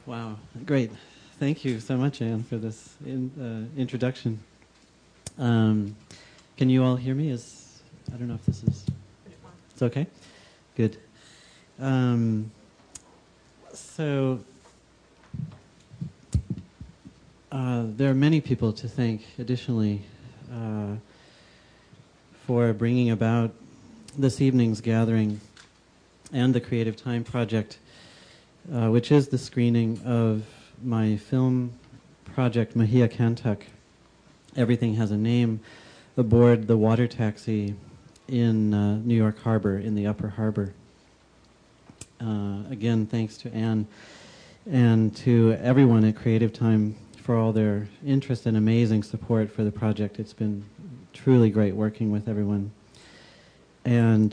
Wow, great. Thank you so much, Anne, for this introduction. Can you all hear me? I don't know if this is... It's okay? Good. So there are many people to thank, additionally, for bringing about this evening's gathering and the Creative Time Project, which is the screening of my film project, Mahia Kantuk, Everything Has a Name, aboard the water taxi in New York Harbor, in the Upper Harbor. Again, thanks to Anne and to everyone at Creative Time for all their interest and amazing support for the project. It's been truly great working with everyone. And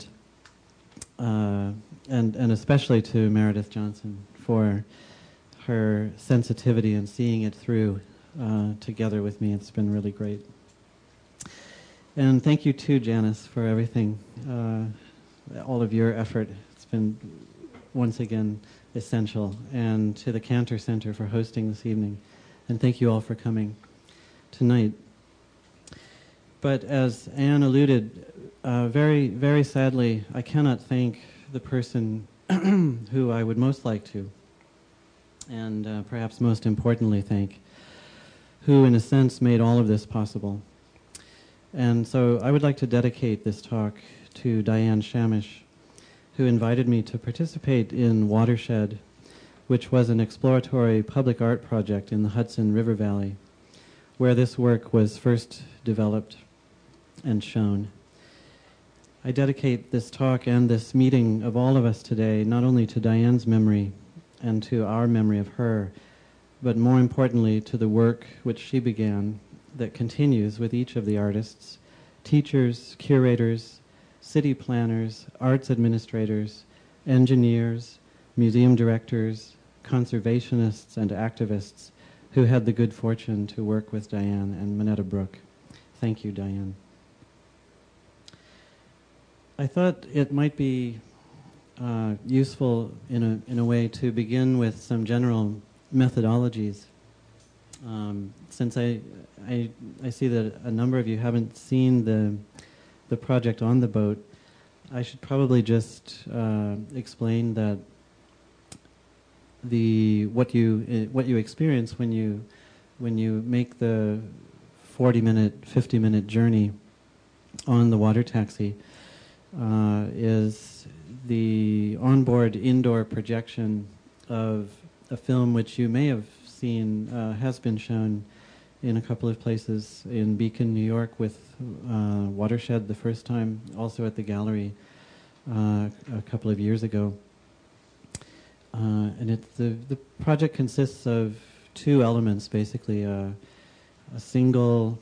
especially to Meredith Johnson for her sensitivity and seeing it through together with me. It's been really great. And thank you too, Janice, for everything, all of your effort. It's been, once again, essential. And to the Cantor Center for hosting this evening. And thank you all for coming tonight. But as Anne alluded, very, very sadly, I cannot thank the person who I would most like to, and perhaps most importantly thank, who in a sense made all of this possible. And so I would like to dedicate this talk to Diane Shamish, who invited me to participate in Watershed, which was an exploratory public art project in the Hudson River Valley, where this work was first developed and shown. I dedicate this talk and this meeting of all of us today not only to Diane's memory and to our memory of her, but more importantly to the work which she began that continues with each of the artists, teachers, curators, city planners, arts administrators, engineers, museum directors, conservationists, and activists who had the good fortune to work with Diane and Minetta Brook. Thank you, Diane. I thought it might be useful in a way to begin with some general methodologies. Since I see that a number of you haven't seen the project on the boat, I should probably just explain that what you experience when you make the 40-minute, 50-minute journey on the water taxi is the onboard indoor projection of a film which you may have seen, has been shown in a couple of places, in Beacon, New York with Watershed the first time, also at the gallery a couple of years ago. And the project consists of two elements, basically, a single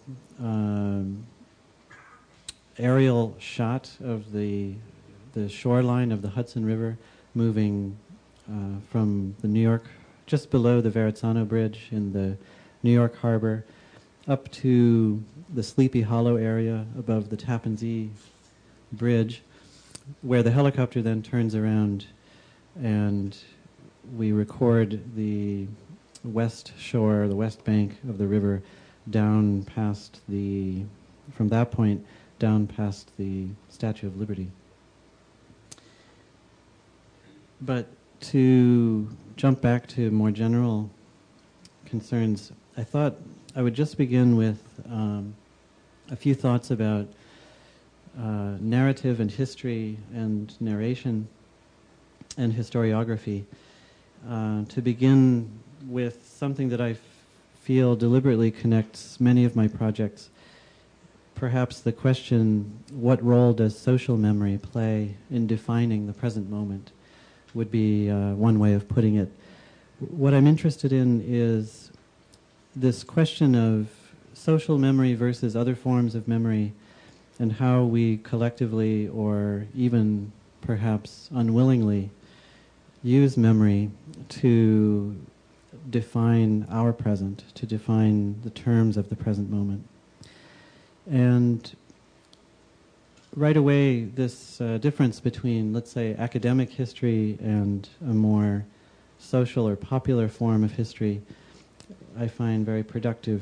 aerial shot of the shoreline of the Hudson River moving from the New York, just below the Verrazzano Bridge in the New York Harbor, up to the Sleepy Hollow area above the Tappan Zee Bridge, where the helicopter then turns around and we record the west shore, the west bank of the river, down past from that point, down past the Statue of Liberty. But to jump back to more general concerns, I thought I would just begin with a few thoughts about narrative and history and narration and historiography. To begin with something that I feel deliberately connects many of my projects, perhaps the question, what role does social memory play in defining the present moment, would be one way of putting it. What I'm interested in is this question of social memory versus other forms of memory, and how we collectively, or even perhaps unwillingly, use memory to define our present, to define the terms of the present moment. And right away, this difference between, let's say, academic history and a more social or popular form of history I find very productive.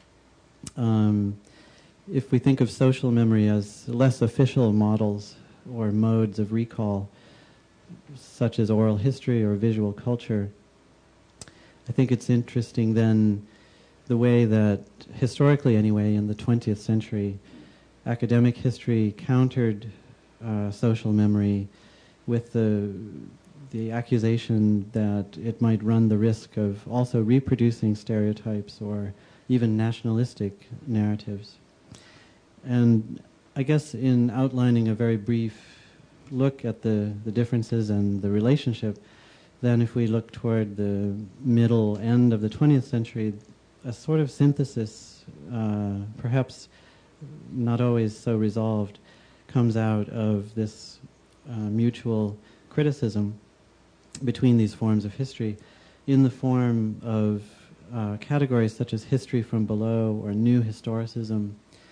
If we think of social memory as less official models or modes of recall, such as oral history or visual culture, I think it's interesting then the way that, historically anyway, in the 20th century, academic history countered social memory with the accusation that it might run the risk of also reproducing stereotypes or even nationalistic narratives. And I guess in outlining a very brief look at the differences and the relationship, then if we look toward the middle end of the 20th century, a sort of synthesis, perhaps not always so resolved, comes out of this mutual criticism between these forms of history in the form of categories such as history from below or new historicism,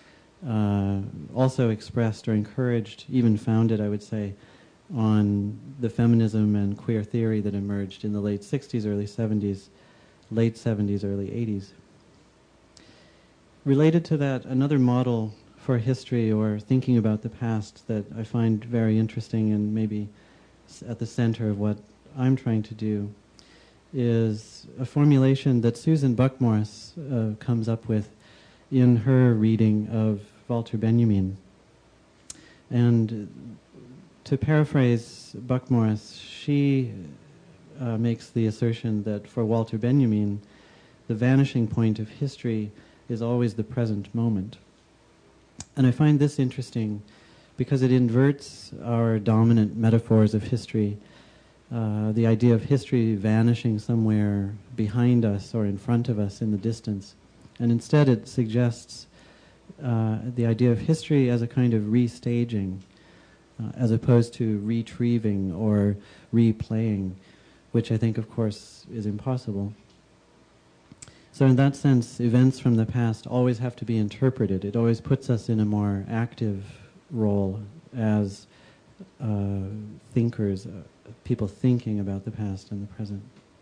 also expressed or encouraged, even founded, I would say, on the feminism and queer theory that emerged in the late 60s, early 70s, late 70s, early 80s. Related to that, another model for history or thinking about the past that I find very interesting and maybe at the center of what I'm trying to do is a formulation that Susan Buck-Morss comes up with in her reading of Walter Benjamin. And to paraphrase Buck-Morss, she makes the assertion that for Walter Benjamin, the vanishing point of history is always the present moment. And I find this interesting because it inverts our dominant metaphors of history, the idea of history vanishing somewhere behind us or in front of us in the distance. And instead it suggests the idea of history as a kind of restaging, as opposed to retrieving or replaying, which I think, of course, is impossible. So in that sense, events from the past always have to be interpreted. It always puts us in a more active role as thinkers, people thinking about the past and the present.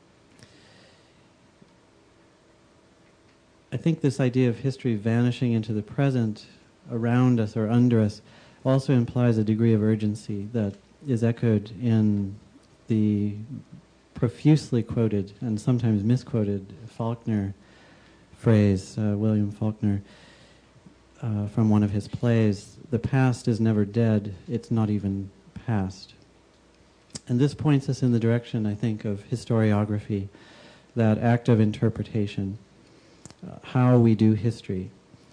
I think this idea of history vanishing into the present around us or under us also implies a degree of urgency that is echoed in the profusely quoted and sometimes misquoted Faulkner phrase, William Faulkner, from one of his plays, "The past is never dead, it's not even past." And this points us in the direction, I think, of historiography, that act of interpretation, how we do history.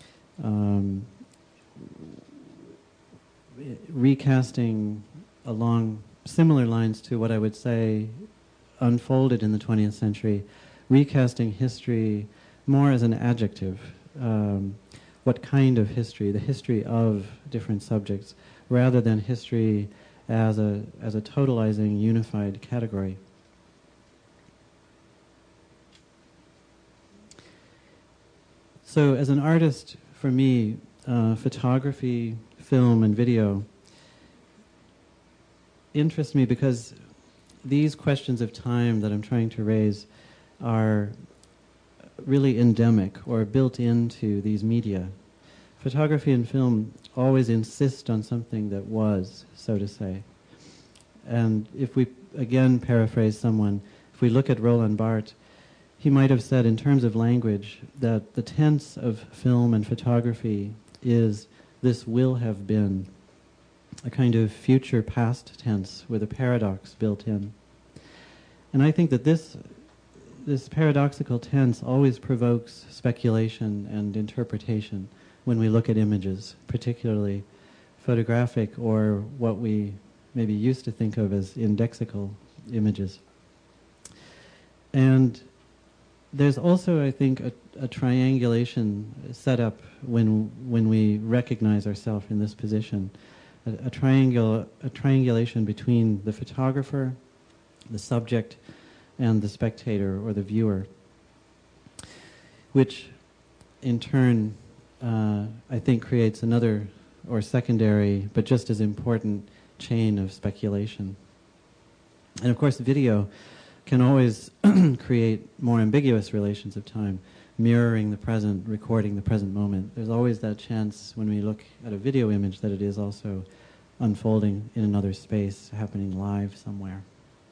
Recasting along similar lines to what I would say unfolded in the 20th century, recasting history more as an adjective. What kind of history? The history of different subjects, rather than history as a totalizing, unified category. So as an artist, for me, photography, film, and video interest me because these questions of time that I'm trying to raise are really endemic or built into these media. Photography and film always insist on something that was, so to say. And if we, again, paraphrase someone, if we look at Roland Barthes, he might have said in terms of language that the tense of film and photography is "this will have been," a kind of future past tense with a paradox built in. And I think that this paradoxical tense always provokes speculation and interpretation when we look at images, particularly photographic or what we maybe used to think of as indexical images. And there's also, I think, a triangulation set up when we recognize ourselves in this position, a triangulation between the photographer, the subject, and the spectator or the viewer, which in turn I think creates another or secondary but just as important chain of speculation. And of course video can always create more ambiguous relations of time, mirroring the present, recording the present moment. There's always that chance when we look at a video image that it is also unfolding in another space, happening live somewhere.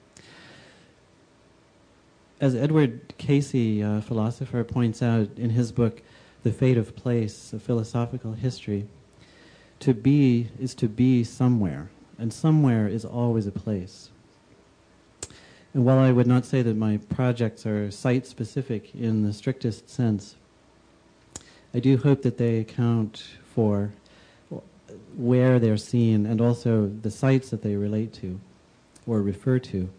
As Edward Casey, a philosopher, points out in his book, The Fate of Place, A Philosophical History, to be is to be somewhere, and somewhere is always a place. And while I would not say that my projects are site-specific in the strictest sense, I do hope that they account for where they're seen and also the sites that they relate to or refer to.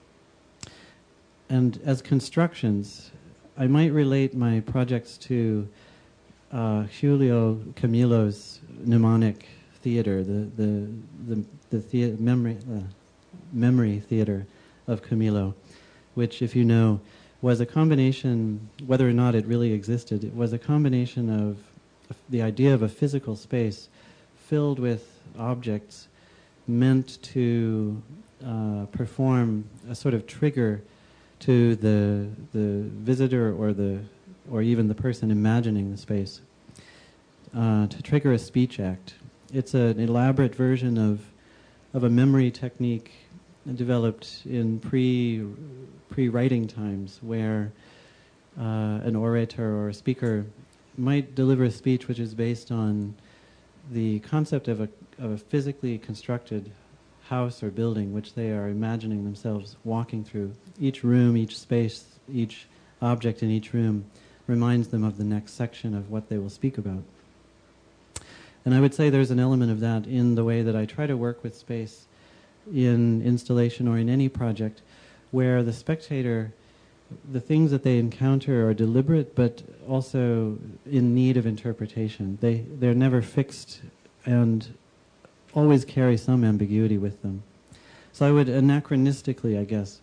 And as constructions, I might relate my projects to Julio Camilo's mnemonic theater, the memory theater of Camilo, which, if you know, was a combination, whether or not it really existed, it was a combination of the idea of a physical space filled with objects meant to perform a sort of trigger to the visitor or even the person imagining the space, to trigger a speech act. It's an elaborate version of a memory technique developed in pre-writing times, where an orator or a speaker might deliver a speech which is based on the concept of a physically constructed house or building which they are imagining themselves walking through. Each room, each space, each object in each room reminds them of the next section of what they will speak about. And I would say there's an element of that in the way that I try to work with space in installation or in any project, where the spectator, the things that they encounter are deliberate but also in need of interpretation. They're never fixed and always carry some ambiguity with them. So I would anachronistically, I guess,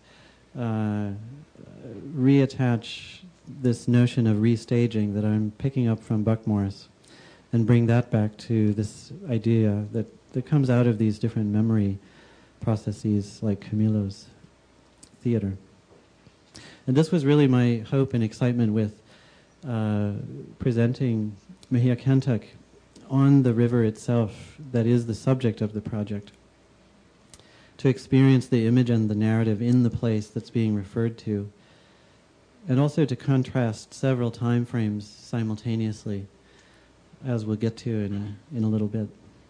reattach this notion of restaging that I'm picking up from Buck Morris and bring that back to this idea that comes out of these different memory processes like Camilo's theater. And this was really my hope and excitement with presenting Mejia Kentuck on the river itself that is the subject of the project, to experience the image and the narrative in the place that's being referred to, and also to contrast several time frames simultaneously, as we'll get to in a little bit.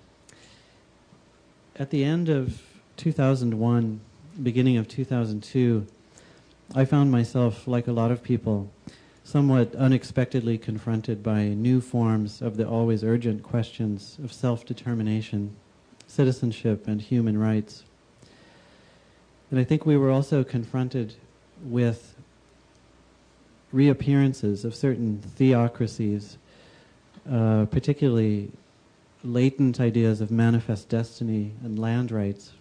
At the end of 2001, beginning of 2002, I found myself, like a lot of people, somewhat unexpectedly confronted by new forms of the always urgent questions of self-determination, citizenship, and human rights. And I think we were also confronted with reappearances of certain theocracies, particularly latent ideas of manifest destiny and land rights,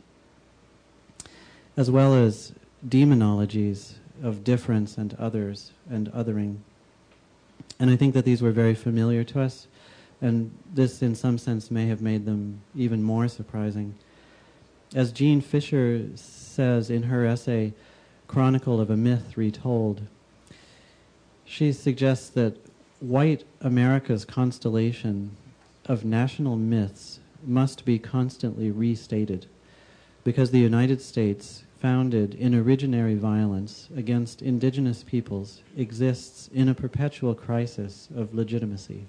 as well as demonologies of difference and others and othering. And I think that these were very familiar to us, and this in some sense may have made them even more surprising. As Jean Fisher says in her essay, Chronicle of a Myth Retold, she suggests that white America's constellation of national myths must be constantly restated, because the United States, founded in originary violence against indigenous peoples, exists in a perpetual crisis of legitimacy.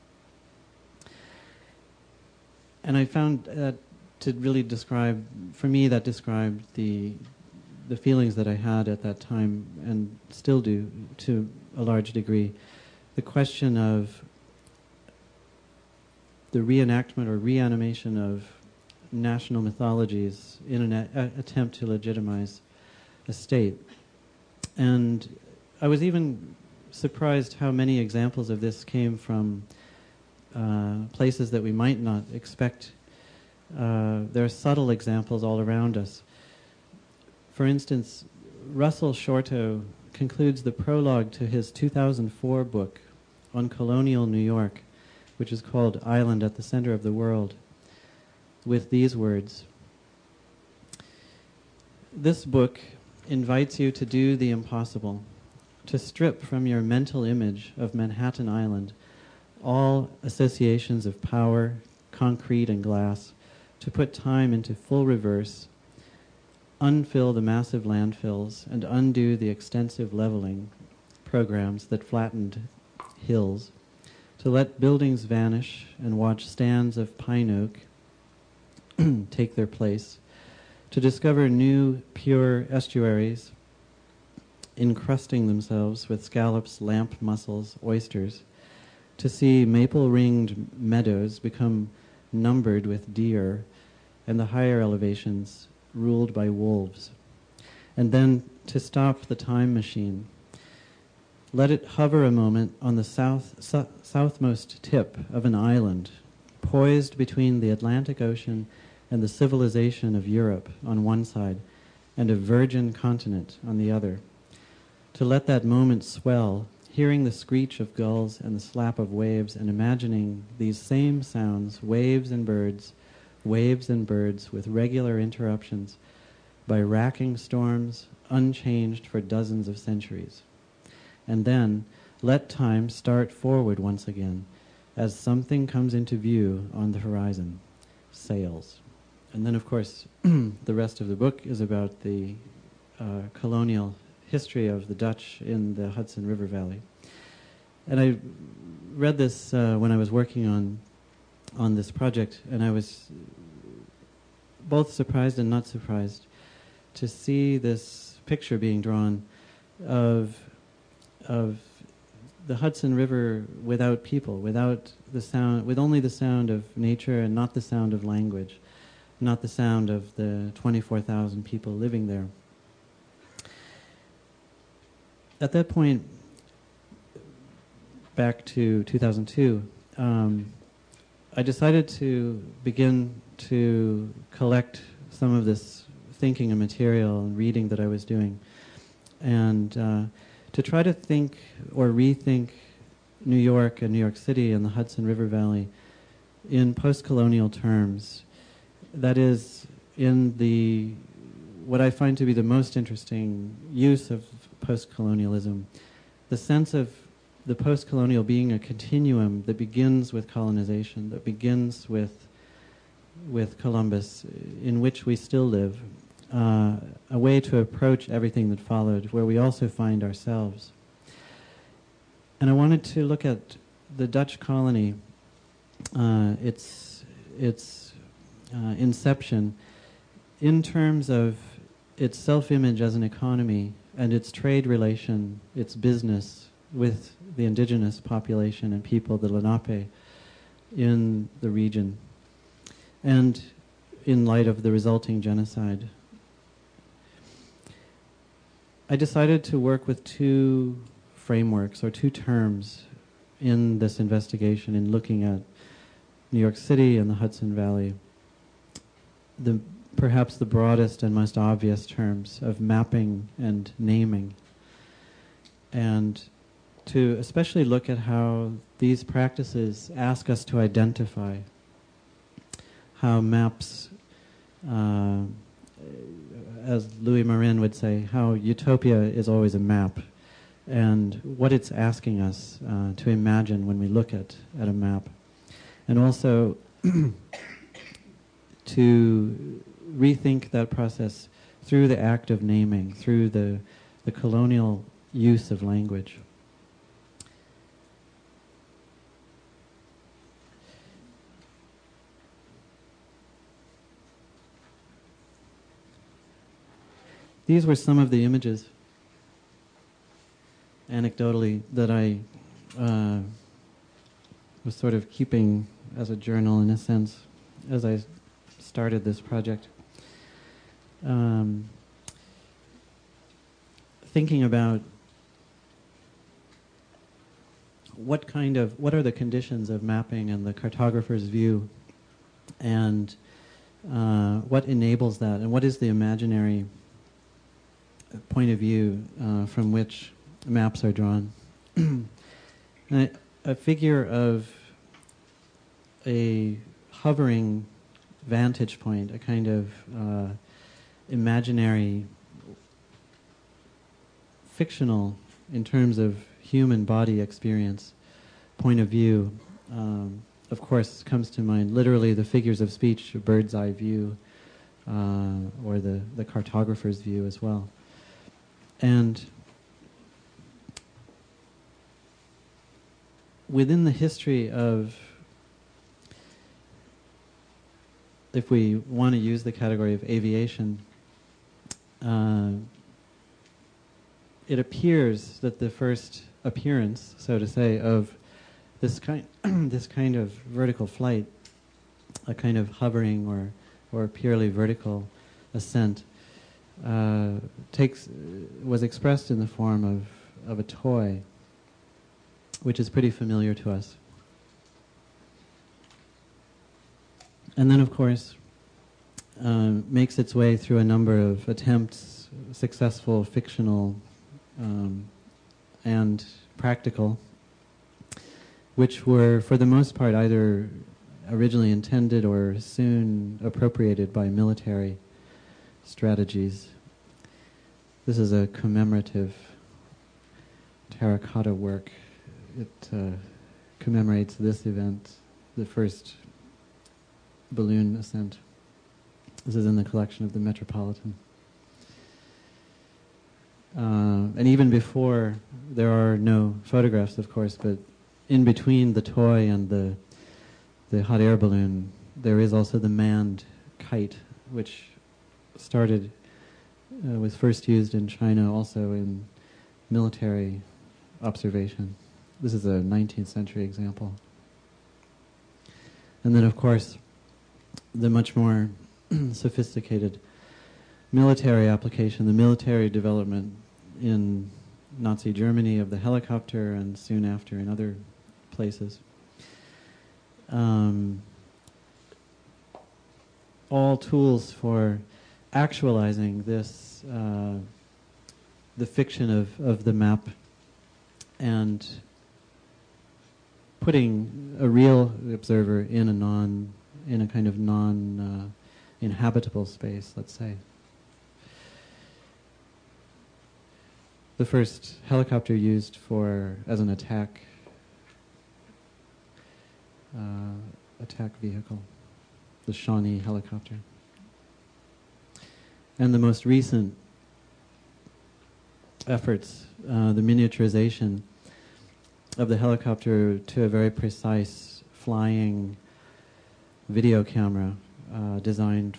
And I found that to really describe, for me, that described the feelings that I had at that time, and still do to a large degree. The question of the reenactment or reanimation of national mythologies in an attempt to legitimize a state. And I was even surprised how many examples of this came from places that we might not expect. There are subtle examples all around us. For instance, Russell Shorto concludes the prologue to his 2004 book on colonial New York, which is called Island at the Center of the World, with these words: "This book invites you to do the impossible, to strip from your mental image of Manhattan Island all associations of power, concrete and glass, to put time into full reverse, unfill the massive landfills, and undo the extensive leveling programs that flattened hills, to let buildings vanish and watch stands of pine oak take their place, to discover new pure estuaries encrusting themselves with scallops, lamp mussels, oysters, to see maple-ringed meadows become numbered with deer and the higher elevations ruled by wolves, and then to stop the time machine. Let it hover a moment on the southmost tip of an island, poised between the Atlantic Ocean and the civilization of Europe on one side, and a virgin continent on the other. To let that moment swell, hearing the screech of gulls and the slap of waves, and imagining these same sounds, waves and birds with regular interruptions by racking storms unchanged for dozens of centuries. And then let time start forward once again as something comes into view on the horizon, sails. And then, of course, the rest of the book is about the colonial history of the Dutch in the Hudson River Valley. And I read this when I was working on this project, and I was both surprised and not surprised to see this picture being drawn of the Hudson River without people, without the sound, with only the sound of nature and not the sound of language, not the sound of the 24,000 people living there. At that point, back to 2002, I decided to begin to collect some of this thinking and material and reading that I was doing, and to try to think or rethink New York and New York City and the Hudson River Valley in post-colonial terms. That is, in the what I find to be the most interesting use of post-colonialism, the sense of the post-colonial being a continuum that begins with colonization, that begins with Columbus, in which we still live, a way to approach everything that followed, where we also find ourselves. And I wanted to look at the Dutch colony, its inception, in terms of its self-image as an economy and its trade relation, its business with the indigenous population and people, the Lenape, in the region, and in light of the resulting genocide. I decided to work with two frameworks or two terms in this investigation, in looking at New York City and the Hudson Valley. Perhaps the broadest and most obvious terms of mapping and naming, and to especially look at how these practices ask us to identify, how maps, as Louis Marin would say, how utopia is always a map, and what it's asking us to imagine when we look at a map. And also to rethink that process through the act of naming, through the colonial use of language. These were some of the images, anecdotally, that I was sort of keeping as a journal, in a sense, as I started this project. Thinking about what are the conditions of mapping and the cartographer's view, and what enables that, and what is the imaginary point of view from which maps are drawn. A figure of a hovering vantage point, a kind of imaginary fictional in terms of human body experience point of view, of course, comes to mind literally the figures of speech, a bird's eye view, or the cartographer's view as well. And within the history of, if we want to use the category of aviation, it appears that the first appearance, so to say, of this kind of vertical flight, a kind of hovering or purely vertical ascent, was expressed in the form of a toy, which is pretty familiar to us. And then, of course, makes its way through a number of attempts, successful, fictional, and practical, which were, for the most part, either originally intended or soon appropriated by military strategies. This is a commemorative terracotta work. It commemorates this event, the first balloon ascent. This is in the collection of the Metropolitan. And even before, there are no photographs, of course, but in between the toy and the hot air balloon, there is also the manned kite, which was first used in China also in military observation. This is a 19th century example. And then, of course, the much more sophisticated military application, the military development in Nazi Germany of the helicopter, and soon after in other places. All tools for actualizing this, the fiction of the map, and putting a real observer in a kind of non-inhabitable space, let's say. The first helicopter used as an attack vehicle, the Shawnee helicopter. And the most recent efforts, the miniaturization of the helicopter to a very precise flying video camera designed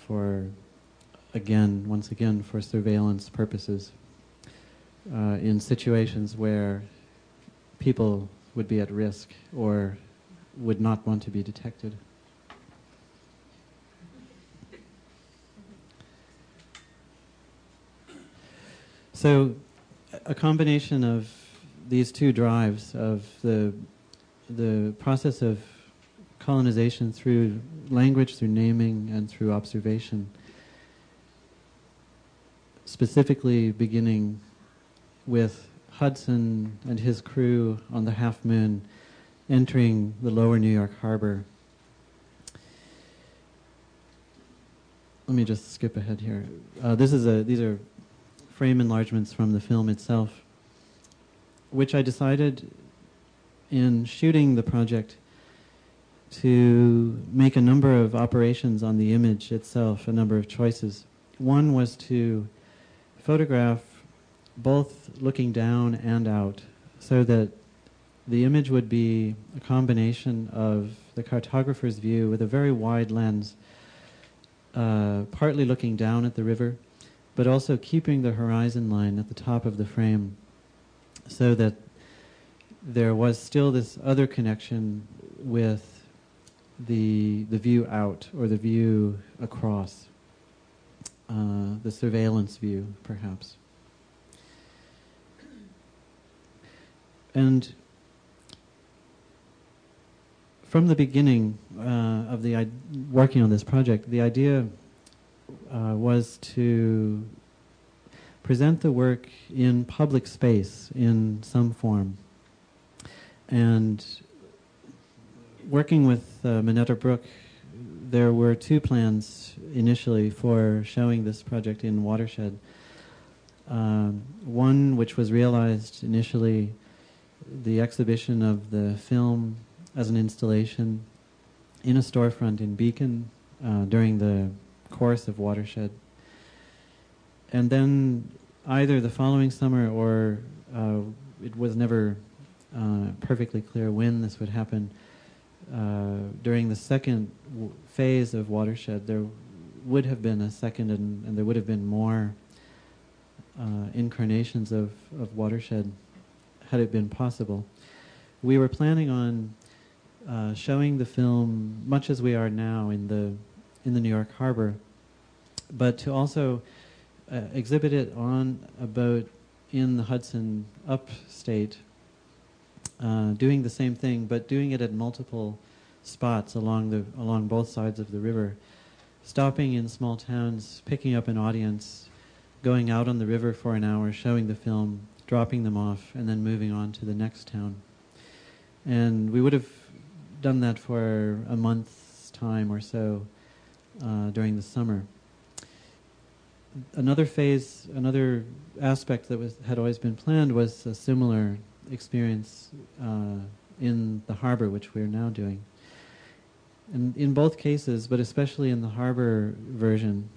once again, for surveillance purposes in situations where people would be at risk or would not want to be detected. So a combination of these two drives, of the process of colonization through language, through naming, and through observation, specifically beginning with Hudson and his crew on the Half Moon entering the lower New York harbor. Let me just skip ahead here. These are frame enlargements from the film itself, which I decided in shooting the project to make a number of operations on the image itself, a number of choices. One was to photograph both looking down and out, so that the image would be a combination of the cartographer's view with a very wide lens, partly looking down at the river, but also keeping the horizon line at the top of the frame, so that there was still this other connection with the view out, or the view across, the surveillance view, perhaps. And from the beginning of working on this project, the idea was to present the work in public space in some form. And working with Minetta Brook, there were two plans initially for showing this project in Watershed. One which was realized initially, the exhibition of the film as an installation in a storefront in Beacon during the course of Watershed. And then either the following summer or it was never perfectly clear when this would happen. During the second phase of Watershed, there would have been a second and there would have been more incarnations of Watershed had it been possible. We were planning on showing the film much as we are now in the New York Harbor, but to also exhibit it on a boat in the Hudson upstate, doing the same thing, but doing it at multiple spots along both sides of the river, stopping in small towns, picking up an audience, going out on the river for an hour, showing the film, dropping them off, and then moving on to the next town. And we would have done that for a month's time or so during the summer. Another phase, another aspect that had always been planned was a similar experience in the harbor, which we're now doing. And in both cases, but especially in the harbor version,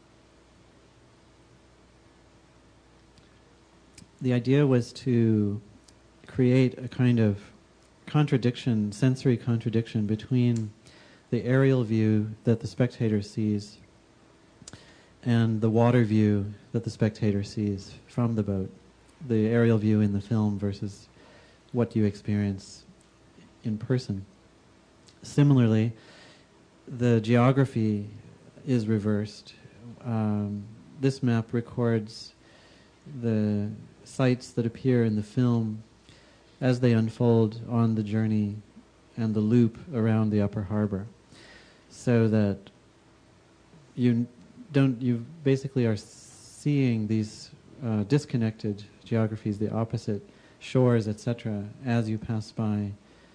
the idea was to create a kind of contradiction, sensory contradiction between the aerial view that the spectator sees and the water view that the spectator sees from the boat, the aerial view in the film versus what you experience in person. Similarly, the geography is reversed. This map records the sites that appear in the film as they unfold on the journey and the loop around the Upper Harbor, so that you basically are seeing these disconnected geographies, the opposite shores, etc., as you pass by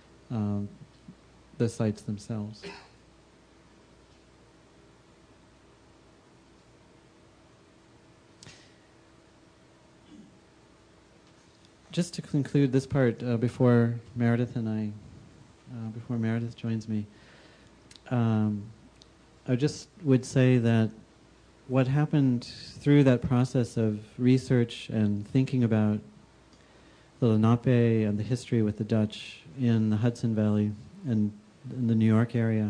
the sites themselves. Just to conclude this part before Meredith joins me, I just would say that what happened through that process of research and thinking about the Lenape and the history with the Dutch in the Hudson Valley and in the New York area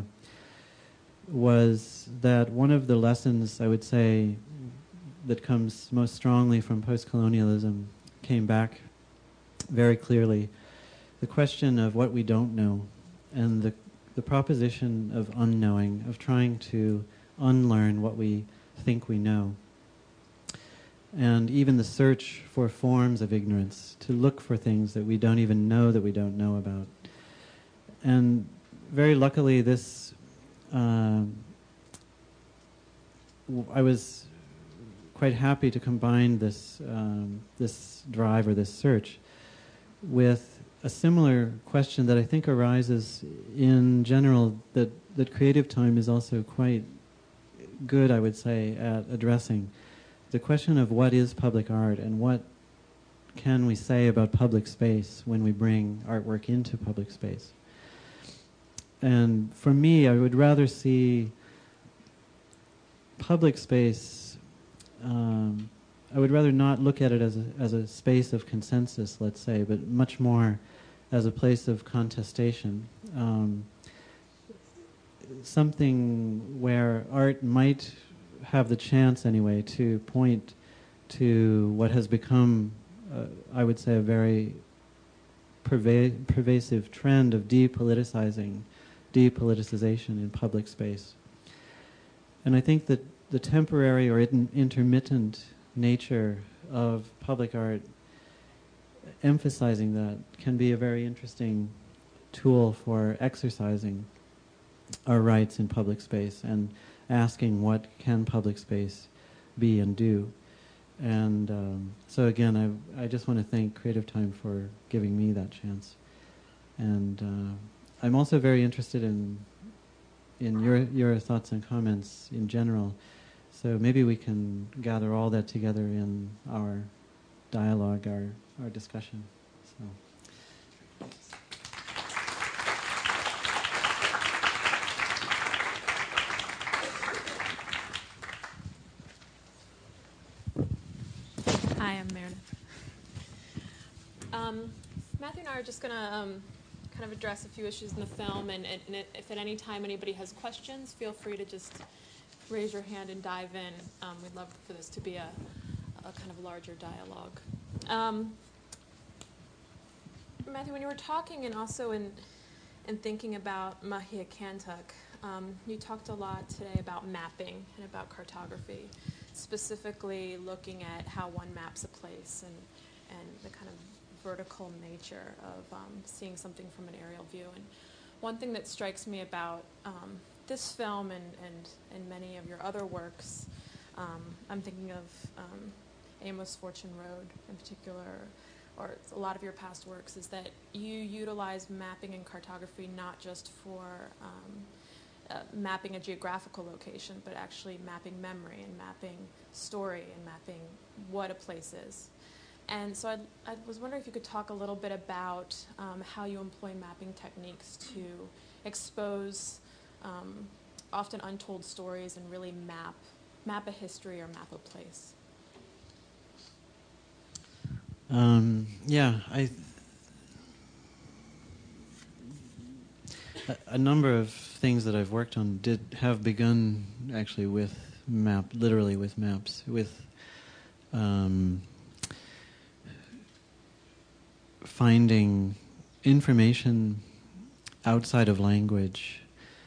was that one of the lessons, I would say, that comes most strongly from post-colonialism came back very clearly. The question of what we don't know and the proposition of unknowing, of trying to unlearn what we think we know. And even the search for forms of ignorance, to look for things that we don't even know that we don't know about. And very luckily this, I was quite happy to combine this, this drive or this search with a similar question that I think arises in general that Creative Time is also quite good, I would say, at addressing. The question of what is public art and what can we say about public space when we bring artwork into public space. And for me, I would rather see public space, I would rather not look at it as a space of consensus, let's say, but much more as a place of contestation. Something where art might have the chance, anyway, to point to what has become, I would say, a very pervasive trend of depoliticization in public space. And I think that the temporary or intermittent nature of public art, emphasizing that, can be a very interesting tool for exercising our rights in public space and asking what can public space be and do. And so again, I just want to thank Creative Time for giving me that chance. And I'm also very interested in your thoughts and comments in general. So maybe we can gather all that together in our dialogue, our discussion. So. Hi, I'm Meredith. Matthew and I are just going to kind of address a few issues in the film, and if at any time anybody has questions, feel free to just raise your hand and dive in. We'd love for this to be a kind of larger dialogue. Matthew, when you were talking and also in thinking about Mahia Kantuk, you talked a lot today about mapping and about cartography, specifically looking at how one maps a place and the kind of vertical nature of seeing something from an aerial view. And one thing that strikes me about this film and many of your other works, I'm thinking of Amos Fortune Road in particular, or a lot of your past works, is that you utilize mapping and cartography not just for mapping a geographical location, but actually mapping memory and mapping story and mapping what a place is. And so I was wondering if you could talk a little bit about how you employ mapping techniques to expose often untold stories and really map a history or map a place. A number of things that I've worked on have begun actually with literally with maps, with finding information outside of language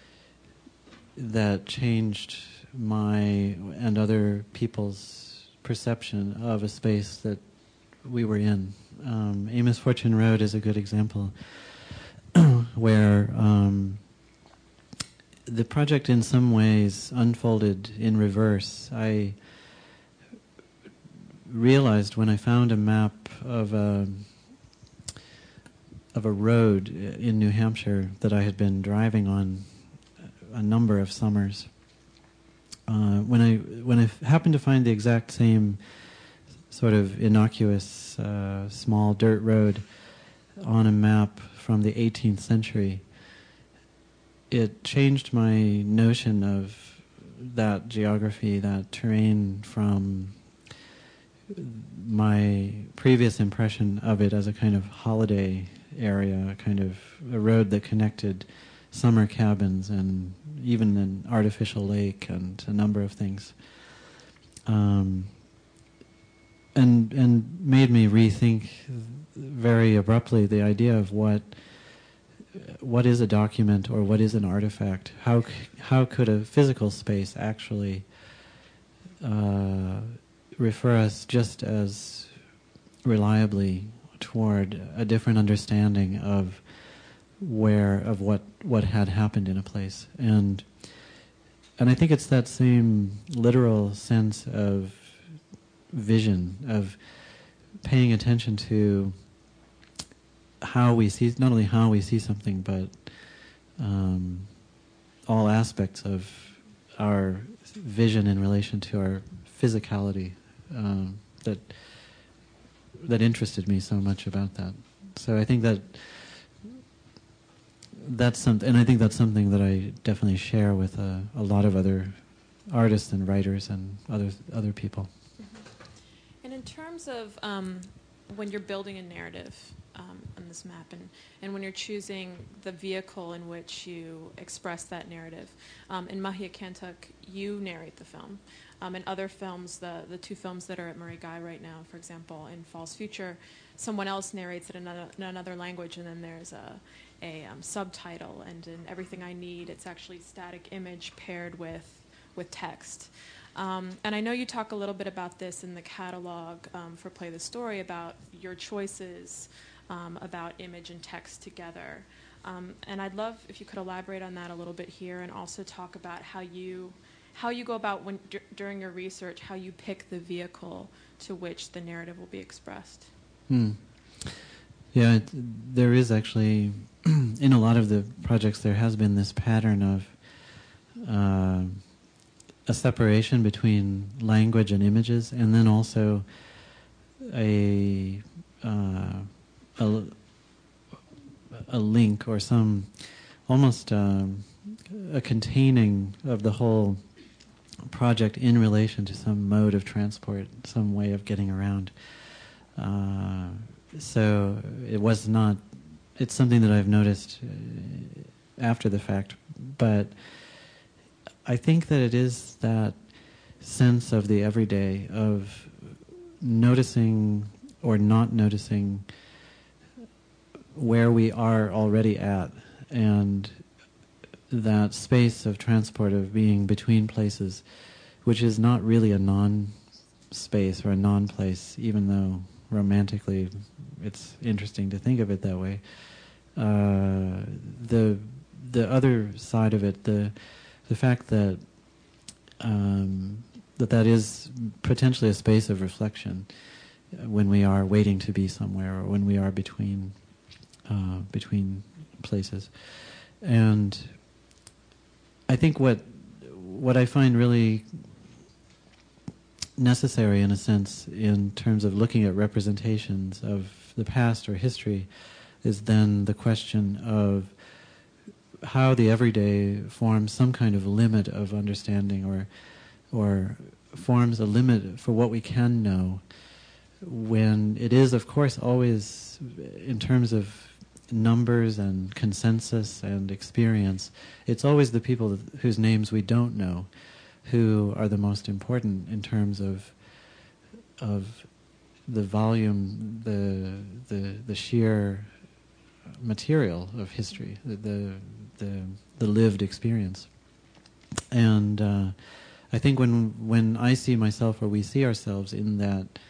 that changed my and other people's perception of a space that we were in. Amos Fortune Road is a good example where the project in some ways unfolded in reverse. I realized when I found a map of a road in New Hampshire that I had been driving on a number of summers. When I happened to find the exact same sort of innocuous small dirt road on a map from the 18th century, it changed my notion of that geography, that terrain, from my previous impression of it as a kind of holiday area, a kind of a road that connected summer cabins and even an artificial lake and a number of things. And made me rethink very abruptly the idea of what is a document or what is an artifact. How could a physical space actually refer us just as reliably toward a different understanding of what had happened in a place. And I think it's that same literal sense of vision, of paying attention to how we see, not only how we see something, but all aspects of our vision in relation to our physicality that interested me so much about that. So I think that's something, and I think that's something that I definitely share with a lot of other artists and writers and other people. Mm-hmm. And in terms of when you're building a narrative on this map, and when you're choosing the vehicle in which you express that narrative, in Mahia Kantuk, you narrate the film. In other films, the two films that are at Murray Guy right now, for example, in False Future, someone else narrates it in another language, and then there's a subtitle, and in Everything I Need, it's actually static image paired with text. And I know you talk a little bit about this in the catalog for Play the Story, about your choices about image and text together. And I'd love if you could elaborate on that a little bit here, and also talk about how you go about during your research, how you pick the vehicle to which the narrative will be expressed. Yeah, there is actually, in a lot of the projects, there has been this pattern a separation between language and images, and then also a link or some almost a containing of the whole project in relation to some mode of transport, some way of getting around. So it was not, it's something that I've noticed after the fact, but I think that it is that sense of the everyday, of noticing or not noticing where we are already at, and that space of transport, of being between places, which is not really a non-space or a non-place, even though romantically it's interesting to think of it that way. The other side of it, the fact that that is potentially a space of reflection when we are waiting to be somewhere, or when we are between places. And I think what I find really necessary, in a sense, in terms of looking at representations of the past or history, is then the question of how the everyday forms some kind of limit of understanding, or forms a limit for what we can know, when it is, of course, always in terms of numbers and consensus and experience, it's always the people whose names we don't know who are the most important in terms of the volume, the sheer material of history, the lived experience. And I think when I see myself, or we see ourselves at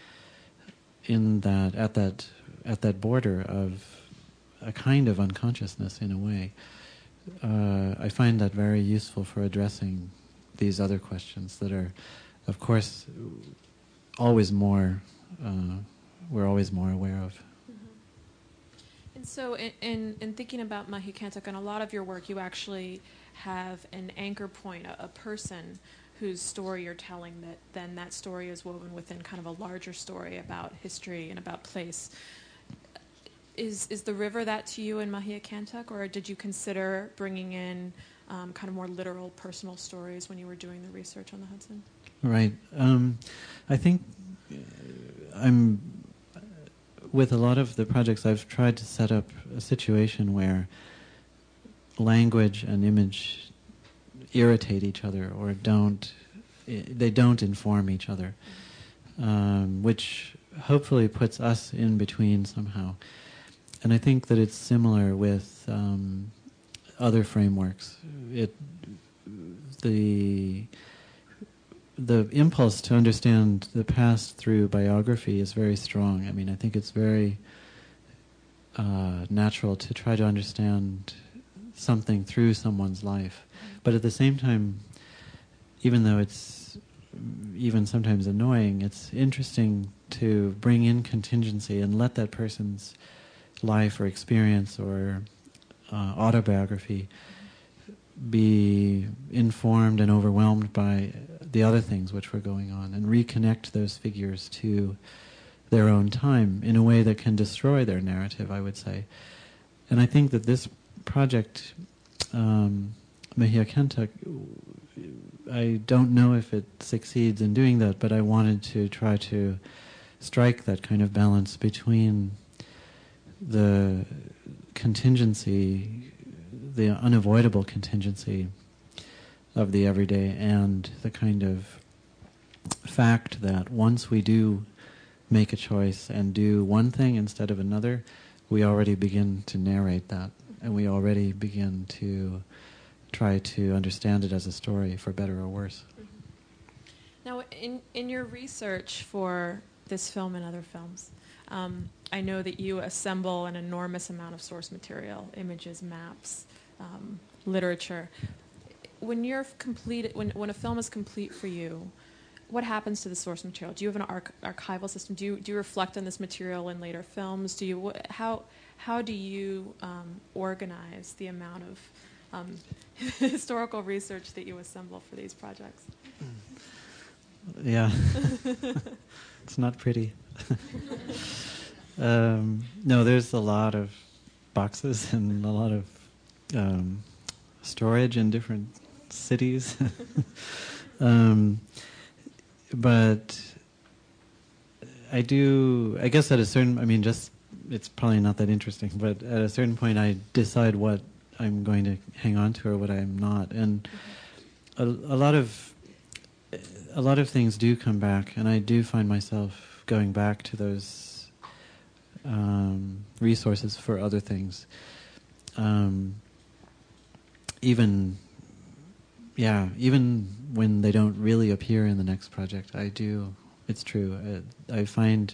that border of a kind of unconsciousness, in a way, I find that very useful for addressing these other questions that are, of course, always more we're always more aware of. Mm-hmm. And so in thinking about Mahikanta, and a lot of your work, you actually have an anchor point, a person whose story you're telling, that story is woven within kind of a larger story about history and about place. Is the river that to you in Mahikanta, or did you consider bringing in kind of more literal personal stories when you were doing the research on the Hudson? Right. I think with a lot of the projects, I've tried to set up a situation where language and image irritate each other, or they don't inform each other, which hopefully puts us in between somehow. And I think that it's similar with other frameworks. The impulse to understand the past through biography is very strong. I mean, I think it's very natural to try to understand something through someone's life. But at the same time, even though it's even sometimes annoying, it's interesting to bring in contingency and let that person's life or experience or autobiography be informed and overwhelmed by the other things which were going on, and reconnect those figures to their own time in a way that can destroy their narrative, I would say. And I think that this project, Mahikanta, I don't know if it succeeds in doing that, but I wanted to try to strike that kind of balance between the contingency, the unavoidable contingency of the everyday, and the kind of fact that once we do make a choice and do one thing instead of another, we already begin to narrate that, and we already begin to try to understand it as a story, for better or worse. Now, in your research for this film and other films, I know that you assemble an enormous amount of source material, images, maps, literature. When you're completed, when a film is complete for you, what happens to the source material? Do you have an archival system? Do you reflect on this material in later films? How do you organize the amount of historical research that you assemble for these projects. Yeah. It's not pretty. No, there's a lot of boxes and a lot of storage in different cities. But I guess at a certain, it's probably not that interesting, but at a certain point I decide what I'm going to hang on to or what I'm not. And a lot of things do come back, and I do find myself going back to those resources for other things. Even when they don't really appear in the next project, I do. It's true. I find,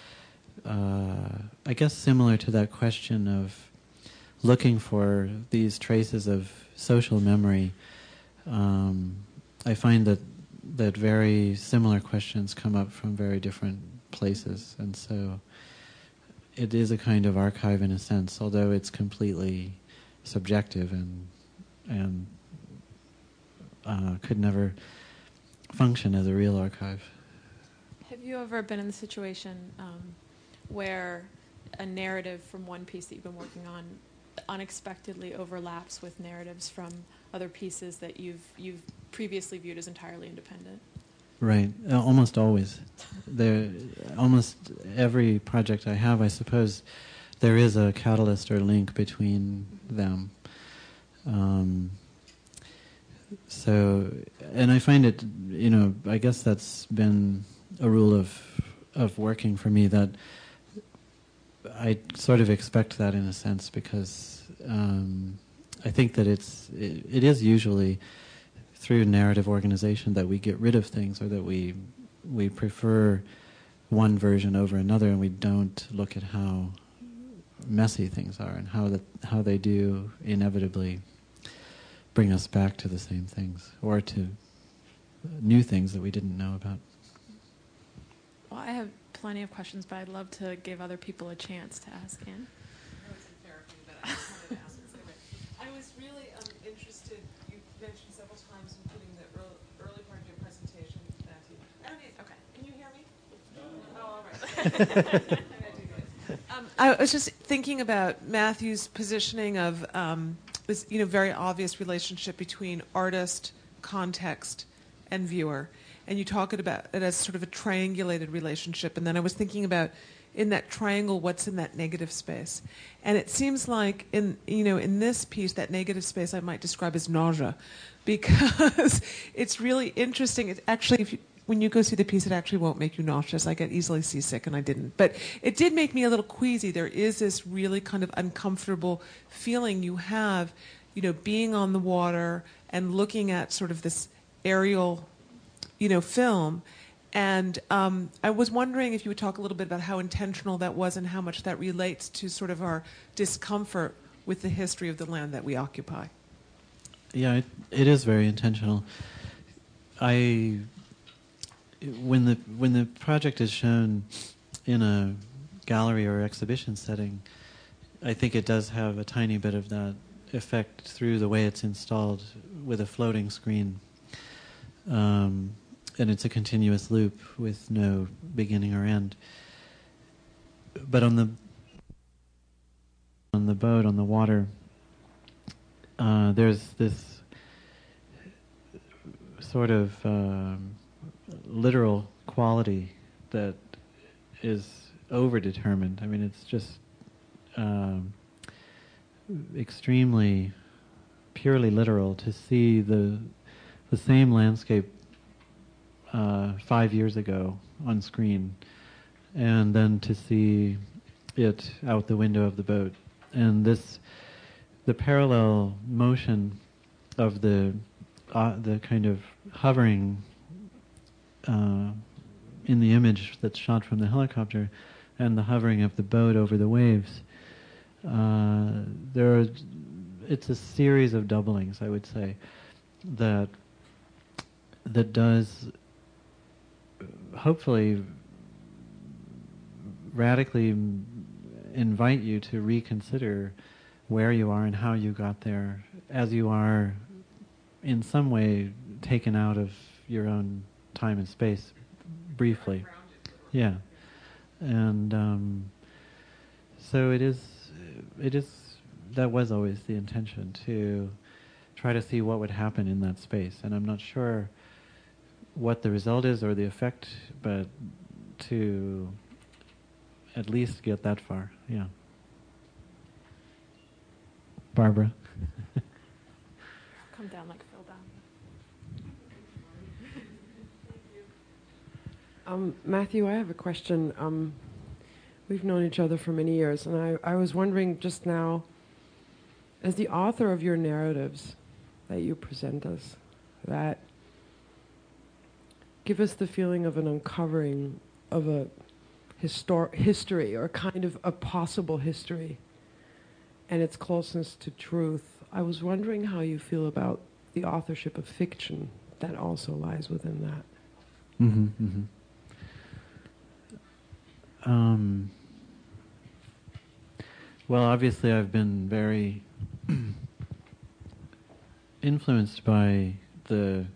I guess, similar to that question of looking for these traces of social memory. I find that very similar questions come up from very different places, and so it is a kind of archive in a sense, although it's completely subjective and could never function as a real archive. Have you ever been in the situation where a narrative from one piece that you've been working on unexpectedly overlaps with narratives from other pieces that you've previously viewed as entirely independent? Right, almost always. Almost every project I have, I suppose, there is a catalyst or link between them. So, and I find it, I guess that's been a rule of working for me, that I sort of expect that in a sense, because I think that it is usually through narrative organization that we get rid of things, or that we prefer one version over another, and we don't look at how messy things are and how they do inevitably bring us back to the same things, or to new things that we didn't know about. Well, I have plenty of questions, but I'd love to give other people a chance to ask in. I know it's in therapy, but I just wanted to ask this anyway. I was really interested, you mentioned several times, including the early part of your presentation, Matthew. I don't need, okay, can you hear me? No. Oh, all right. I was just thinking about Matthew's positioning of this, very obvious relationship between artist, context, and viewer. And you talk about it as sort of a triangulated relationship. And then I was thinking about, in that triangle, what's in that negative space? And it seems like in this piece, that negative space I might describe as nausea, because it's really interesting. It's actually, when you go see the piece, it actually won't make you nauseous. I get easily seasick, and I didn't. But it did make me a little queasy. There is this really kind of uncomfortable feeling you have, being on the water and looking at sort of this aerial, film. And I was wondering if you would talk a little bit about how intentional that was and how much that relates to sort of our discomfort with the history of the land that we occupy. Yeah, it is very intentional. When the project is shown in a gallery or exhibition setting, I think it does have a tiny bit of that effect through the way it's installed with a floating screen. And it's a continuous loop with no beginning or end. But on the boat, on the water, there's this sort of literal quality that is overdetermined. I mean, it's just extremely purely literal to see the same landscape 5 years ago on screen, and then to see it out the window of the boat. And the parallel motion of the kind of hovering in the image that's shot from the helicopter, and the hovering of the boat over the waves. It's a series of doublings, I would say, that does hopefully radically invite you to reconsider where you are and how you got there, as you are in some way taken out of your own time and space briefly. Yeah. And so it is, that was always the intention, to try to see what would happen in that space. And I'm not sure what the result is or the effect, but to at least get that far, yeah. Barbara? Come down like Phil down. Matthew, I have a question. We've known each other for many years, and I was wondering just now, as the author of your narratives that you present us, that give us the feeling of an uncovering of a history, or kind of a possible history, and its closeness to truth. I was wondering how you feel about the authorship of fiction that also lies within that. Mm-hmm, mm-hmm. Well, obviously I've been very influenced by the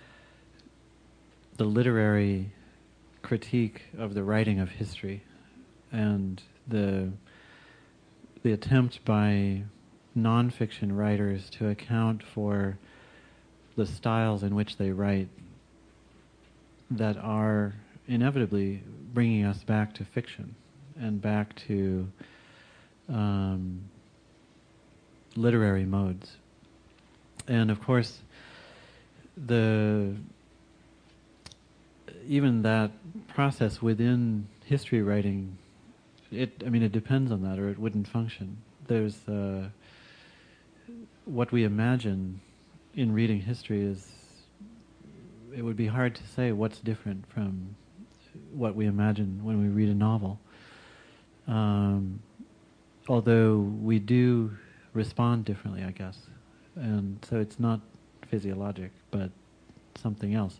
literary critique of the writing of history, and the attempt by nonfiction writers to account for the styles in which they write that are inevitably bringing us back to fiction and back to literary modes. And of course, even that process within history writing, it depends on that, or it wouldn't function. There's what we imagine in reading history it would be hard to say what's different from what we imagine when we read a novel. Although we do respond differently, I guess. And so it's not physiologic, but something else.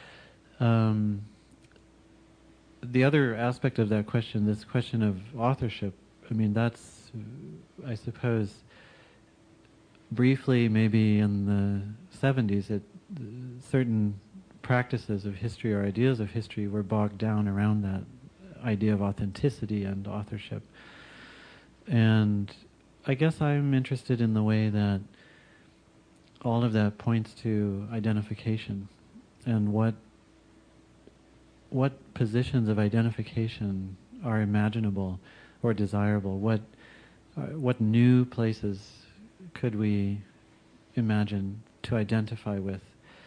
The other aspect of that question, this question of authorship, that's, I suppose, briefly maybe in the 70s, certain practices of history or ideas of history were bogged down around that idea of authenticity and authorship. And I guess I'm interested in the way that all of that points to identification, and what positions of identification are imaginable or desirable. What new places could we imagine to identify with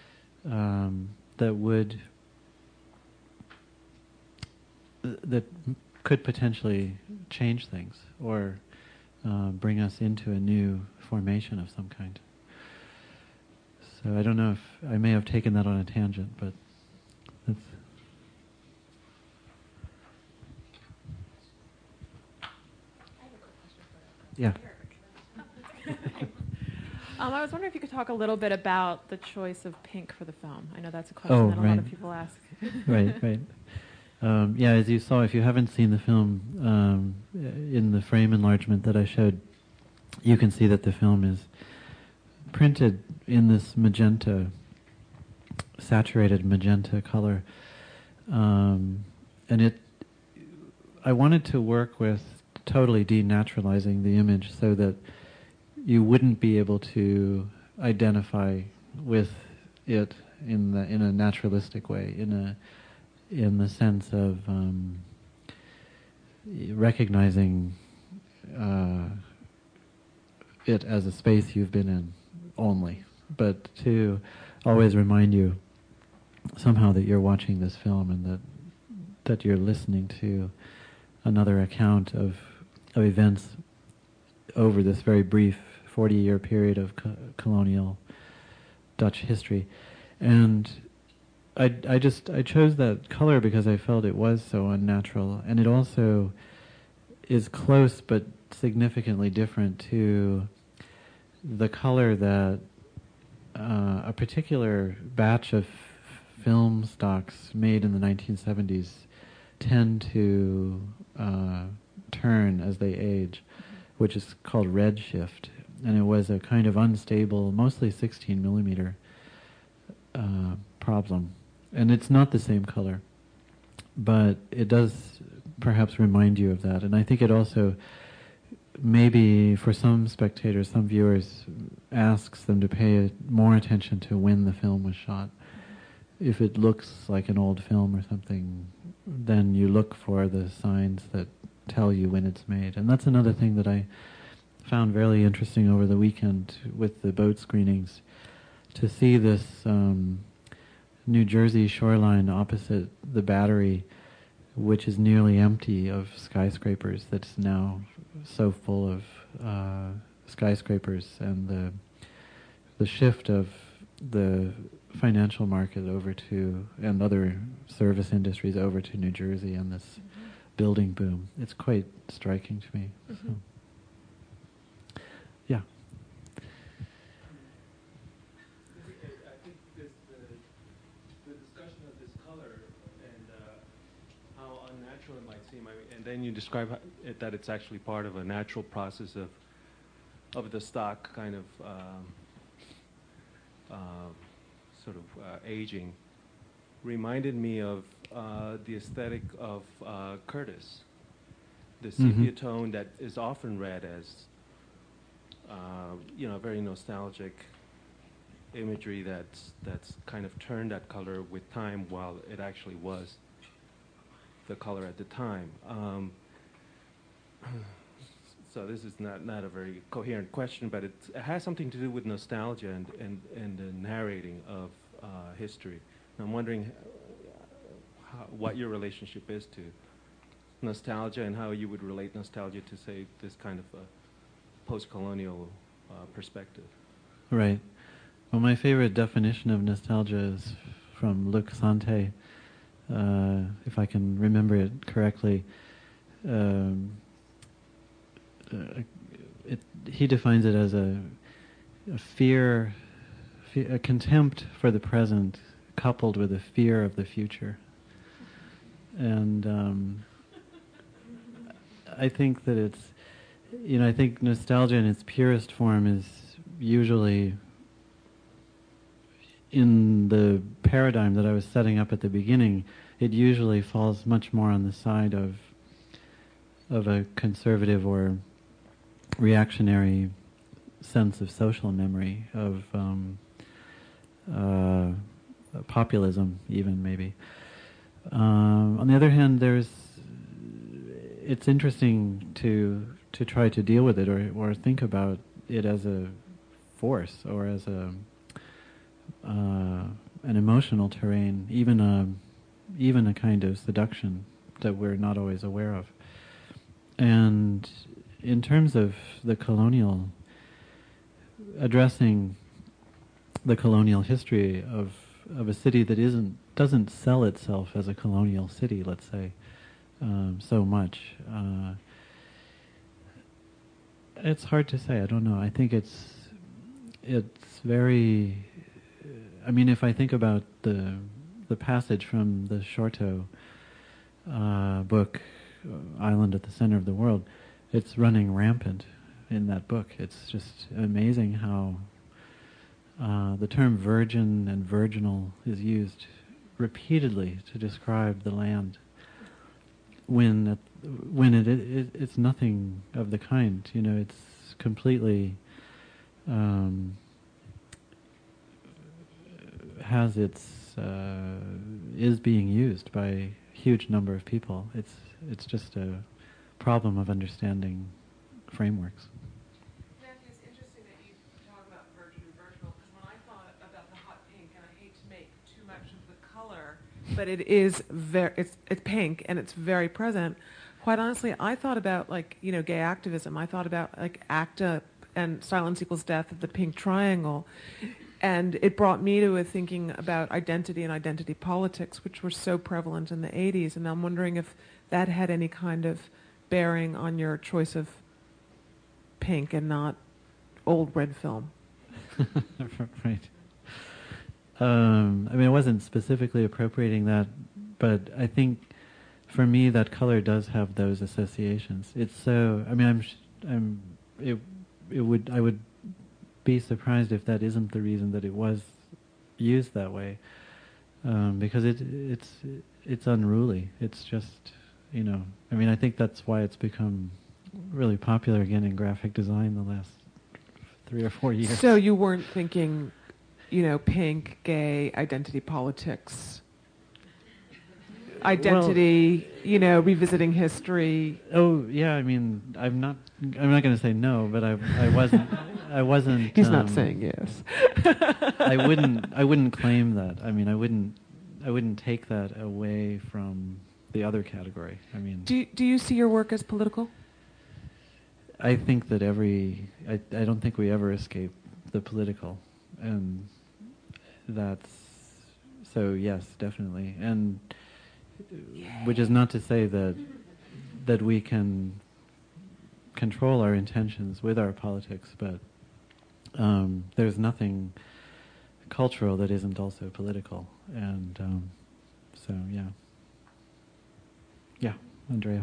that could potentially change things, or bring us into a new formation of some kind. So I don't know if I may have taken that on a tangent, but that's... Yeah. I was wondering if you could talk a little bit about the choice of pink for the film. I know that's a question that a lot of people ask. Right. Yeah, as you saw, if you haven't seen the film, in the frame enlargement that I showed, you can see that the film is printed in this magenta, saturated magenta color. And I wanted to work with totally denaturalizing the image so that you wouldn't be able to identify with it in a naturalistic way, in the sense of recognizing it as a space you've been in only, but to always remind you somehow that you're watching this film, and that you're listening to another account of events over this very brief 40-year period of colonial Dutch history. And I chose that color because I felt it was so unnatural, and it also is close but significantly different to the color that a particular batch of film stocks made in the 1970s tend to turn as they age. which is called Redshift, and it was a kind of unstable, mostly 16 millimeter problem. And it's not the same color, but it does perhaps remind you of that. And I think it also, maybe for some spectators, some viewers, asks them to pay more attention to when the film was shot. If it looks like an old film or something, then you look for the signs that tell you when it's made. And that's another thing that I found very interesting over the weekend with the boat screenings, to see this New Jersey shoreline opposite the Battery, which is nearly empty of skyscrapers, that's now so full of skyscrapers, and the shift of the financial market over to, and other service industries over to New Jersey, and this building boom. It's quite striking to me. Mm-hmm. So. Yeah. I think the discussion of this color and how unnatural it might seem, and then you describe that it's actually part of a natural process of the stock kind of aging, reminded me of the aesthetic of Curtis, the sepia tone that is often read as very nostalgic imagery that's kind of turned that color with time, while it actually was the color at the time. So this is not a very coherent question, but it has something to do with nostalgia and the narrating of history. And I'm wondering what your relationship is to nostalgia, and how you would relate nostalgia to, say, this kind of a post-colonial perspective. Right. Well, my favorite definition of nostalgia is from Luc Sante, if I can remember it correctly. He defines it as a fear, a contempt for the present, coupled with a fear of the future. And I think that it's, I think nostalgia in its purest form is usually, in the paradigm that I was setting up at the beginning, it usually falls much more on the side of a conservative or reactionary sense of social memory, of populism, even, maybe. On the other hand, it's interesting to try to deal with it, or think about it as a force, or as an emotional terrain, even a kind of seduction that we're not always aware of. And in terms of the colonial, addressing the colonial history of a city that doesn't sell itself as a colonial city, let's say, so much. It's hard to say. I don't know. I think it's very. I mean, if I think about the passage from the Shorto book, Island at the Center of the World, it's running rampant in that book. It's just amazing how the term virgin and virginal is used repeatedly to describe the land, when it's nothing of the kind. It's completely is being used by a huge number of people. It's just a problem of understanding frameworks. Matthew, it's interesting that you talk about virgin and virginal, because when I thought about the hot pink, and I hate to make too much of the color, but it is it's pink and it's very present. Quite honestly, I thought about gay activism. I thought about ACTA and Silence Equals Death of the Pink Triangle, and it brought me to a thinking about identity and identity politics, which were so prevalent in the 80s. And I'm wondering if that had any kind of bearing on your choice of pink and not old red film. Right. I wasn't specifically appropriating that, but I think for me that color does have those associations. It's so, it would I would be surprised if that isn't the reason that it was used that way, because it's unruly. It's just, I mean, I think that's why it's become really popular again in graphic design the last 3 or 4 years. So you weren't thinking, pink, gay, identity politics, revisiting history. Oh yeah, I mean, I'm not going to say no, but I wasn't. He's not saying yes. I wouldn't claim that. I mean, I wouldn't take that away from the other category. I mean, do you see your work as political? I think that I don't think we ever escape the political, and that's so yes, definitely, and which is not to say that we can control our intentions with our politics, but there's nothing cultural that isn't also political, and so yeah, Andrea.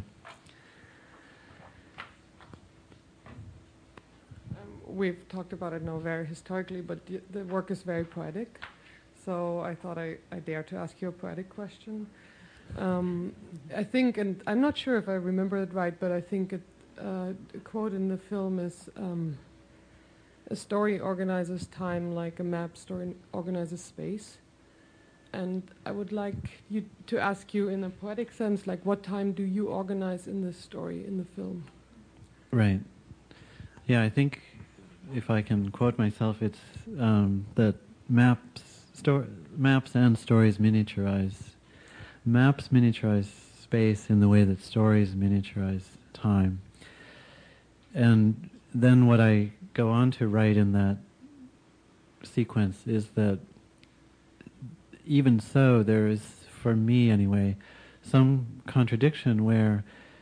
We've talked about it now very historically, but the work is very poetic. So I thought I dare to ask you a poetic question. I think, and I'm not sure if I remember it right, but I think a quote in the film is, a story organizes time like a map story organizes space. And I would like you to ask you in a poetic sense, like what time do you organize in this story, in the film? Right. Yeah, I think if I can quote myself, it's that maps and stories miniaturize. Maps miniaturize space in the way that stories miniaturize time. And then what I go on to write in that sequence is that even so, there is, for me anyway, some contradiction where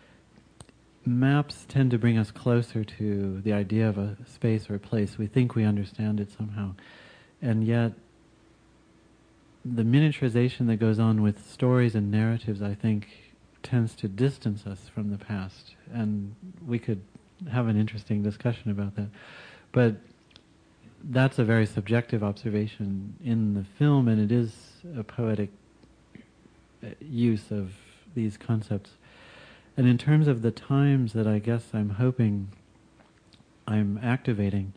maps tend to bring us closer to the idea of a space or a place. We think we understand it somehow. And yet, the miniaturization that goes on with stories and narratives, I think, tends to distance us from the past. And we could have an interesting discussion about that. But that's a very subjective observation in the film, and it is a poetic use of these concepts. And in terms of the times that I guess I'm hoping I'm activating,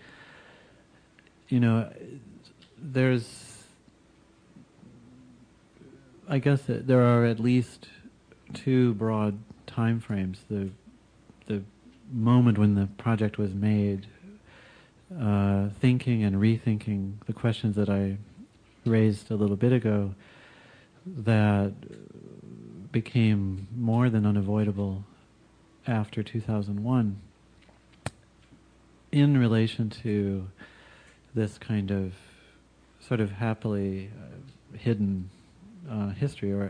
I guess there are at least 2 broad time frames. The moment when the project was made, thinking and rethinking the questions that I raised a little bit ago that became more than unavoidable after 2001 in relation to this kind of sort of happily hidden history or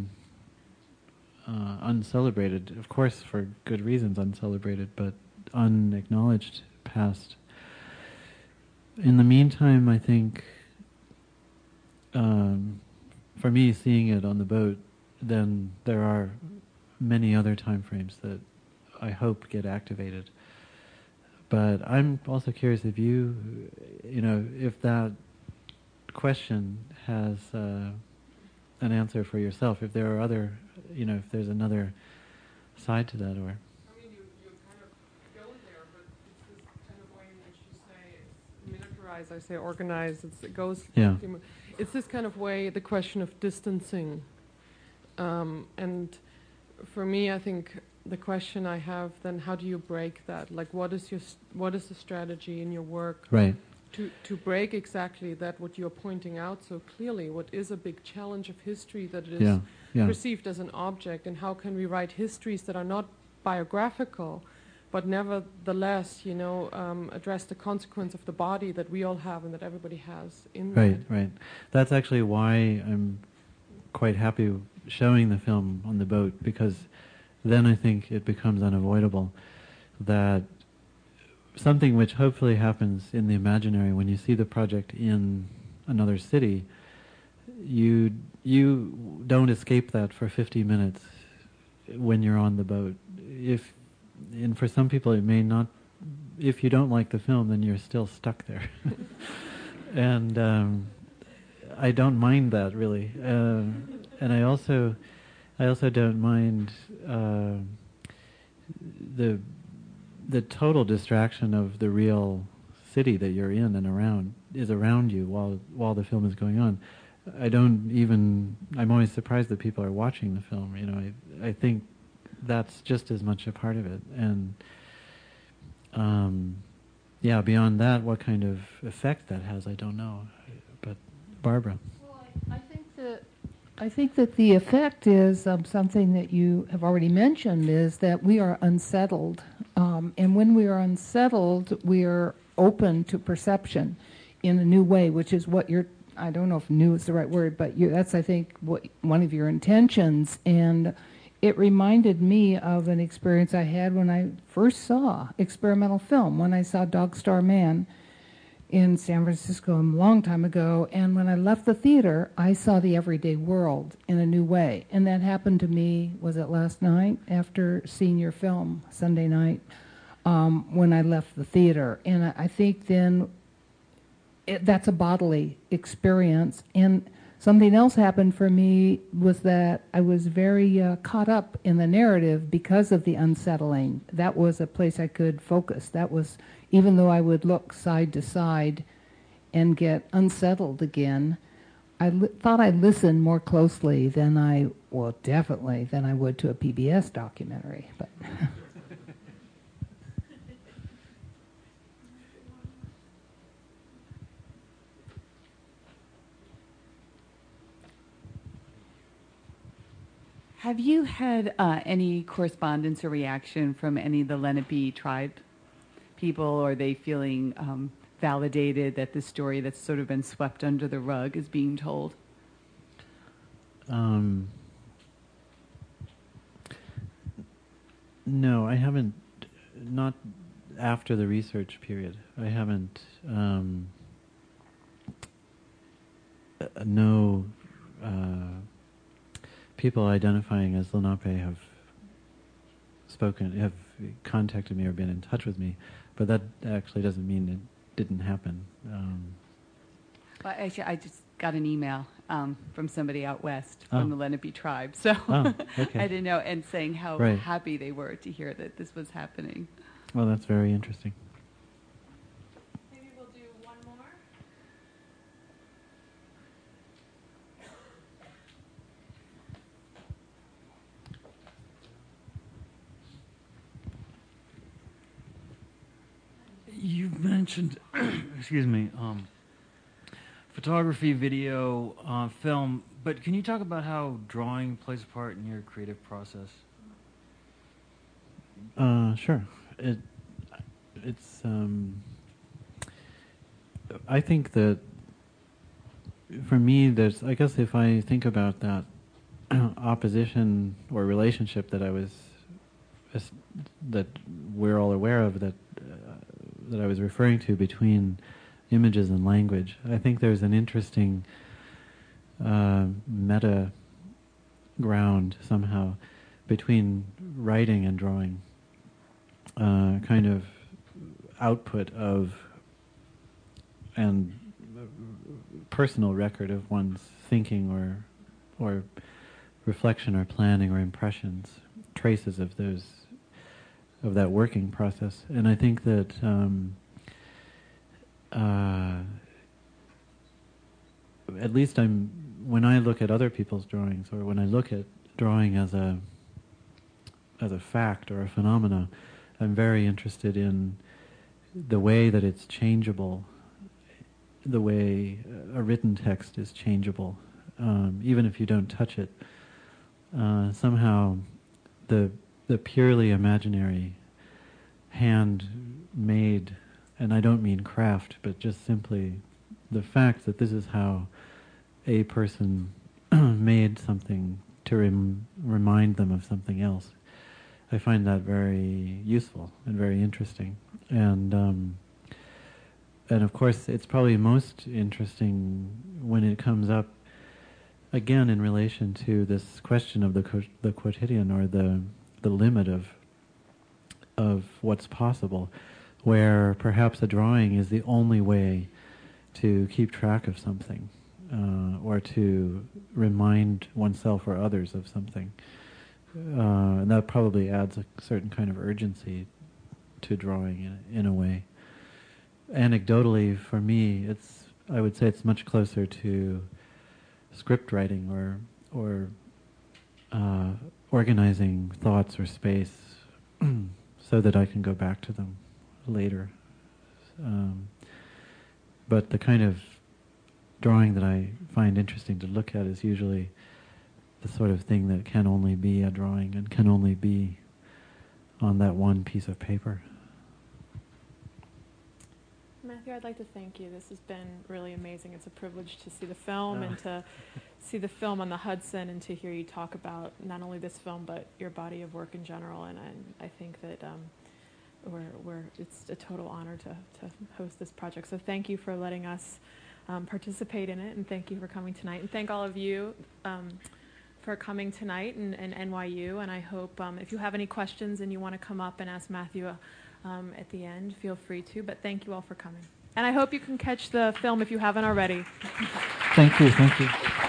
uncelebrated, of course for good reasons uncelebrated, but unacknowledged past. In the meantime, I think for me, seeing it on the boat, then there are many other time frames that I hope get activated. But I'm also curious if if that question has an answer for yourself, if there are other, if there's another side to that, or... I mean, you kind of go there, but it's this kind of way in which you say it's militarized, I say organized, it goes... Yeah. It's this kind of way, the question of distancing. And for me, I think the question I have then, how do you break that? Like, what is the strategy in your work? Right. To break exactly that, what you're pointing out so clearly, what is a big challenge of history, that it is perceived as an object, and how can we write histories that are not biographical, but nevertheless, address the consequence of the body that we all have and that everybody has in that. Right. That's actually why I'm quite happy showing the film on the boat, because then I think it becomes unavoidable that something which hopefully happens in the imaginary when you see the project in another city, you don't escape that for 50 minutes when you're on the boat. and for some people it may not. If you don't like the film, then you're still stuck there. And I don't mind that really, and I also don't mind the total distraction of the real city that you're in and around you while the film is going on. I'm always surprised that people are watching the film. You know, I think that's just as much a part of it. And yeah, beyond that, what kind of effect that has, I don't know. But Barbara. Well, I think that the effect is something that you have already mentioned, is that we are unsettled. And when we are unsettled, we are open to perception in a new way, which is what I don't know if new is the right word, but that's, I think, one of your intentions. And it reminded me of an experience I had when I first saw experimental film, when I saw Dog Star Man in San Francisco a long time ago. And when I left the theater, I saw the everyday world in a new way. And that happened to me, was it last night, after seeing your film, Sunday night, when I left the theater. And I think then that's a bodily experience. And something else happened for me was that I was very caught up in the narrative because of the unsettling. That was a place I could focus. That was, even though I would look side to side and get unsettled again, I thought I'd listen more closely than I would to a PBS documentary. But Have you had any correspondence or reaction from any of the Lenape tribe people? Or are they feeling validated that the story that's sort of been swept under the rug is being told? No, I haven't. Not after the research period. I haven't. No. People identifying as Lenape have contacted me or been in touch with me, but that actually doesn't mean it didn't happen. Well, actually, I just got an email from somebody out west from the Lenape tribe, so okay. I didn't know, and saying how happy they were to hear that this was happening. Well, that's very interesting. Maybe we'll do one more. You've mentioned, excuse me, photography, video, film, but can you talk about how drawing plays a part in your creative process? Sure. It's. I think that for me, I guess if I think about that opposition or relationship that that we're all aware of, that I was referring to between images and language, I think there's an interesting meta ground somehow between writing and drawing, kind of output of and personal record of one's thinking or reflection or planning or impressions, traces of that working process. And I think that at least when I look at other people's drawings, or when I look at drawing as a fact or a phenomena, I'm very interested in the way that it's changeable, the way a written text is changeable, even if you don't touch it. Somehow the purely imaginary, handmade, and I don't mean craft, but just simply the fact that this is how a person made something to remind them of something else. I find that very useful and very interesting. And of course, it's probably most interesting when it comes up again in relation to this question of the quotidian, or the limit of of what's possible, where perhaps a drawing is the only way to keep track of something, or to remind oneself or others of something. And that probably adds a certain kind of urgency to drawing in a way. Anecdotally, for me, I would say it's much closer to script writing or organizing thoughts or space so that I can go back to them later. But the kind of drawing that I find interesting to look at is usually the sort of thing that can only be a drawing and can only be on that one piece of paper. Matthew, I'd like to thank you. This has been really amazing. It's a privilege to see the film and to see the film on the Hudson and to hear you talk about not only this film but your body of work in general. And I think that it's a total honor to host this project. So thank you for letting us participate in it, and thank you for coming tonight. And thank all of you for coming tonight in NYU. And I hope if you have any questions and you want to come up and ask Matthew at the end, feel free to. But thank you all for coming. And I hope you can catch the film if you haven't already. Thank you.